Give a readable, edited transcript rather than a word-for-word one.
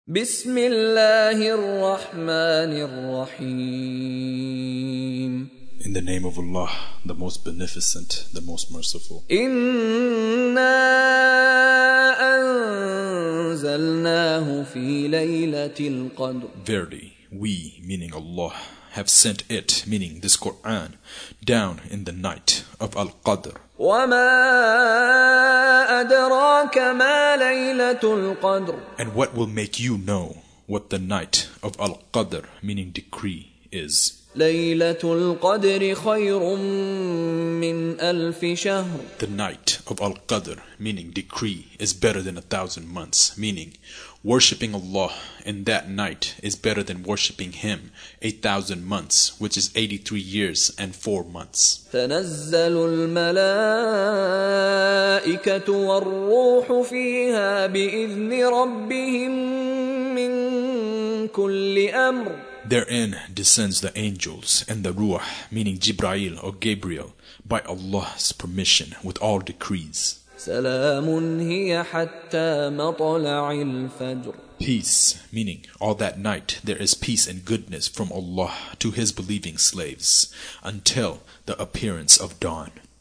بسم الله الرحمن الرحيم In the name of Allah, the most beneficent, the most merciful. إنا أنزلناه في ليلة القدر. Verily, we, meaning Allah, have sent it, meaning this Quran, down in the night of Al-Qadr. وما أدراك ما ليلة القدر. And what will make you know what the night of Al-Qadr, meaning decree, is? ليلة القدر خير من ألف شهر. The night of Al-Qadr, meaning decree, is better than 1,000 months, meaning worshipping Allah in that night is better than worshipping Him 8,000 months, which is 83 years and 4 months. تنزل الملائكة والروح فيها بإذن ربهم من كل أمر. Therein descends the angels and the Ruh, meaning Jibreel or Gabriel, by Allah's permission with all decrees. سلام هي حتى مطلع الفجر. Peace, meaning all that night there is peace and goodness from Allah to His believing slaves until the appearance of dawn.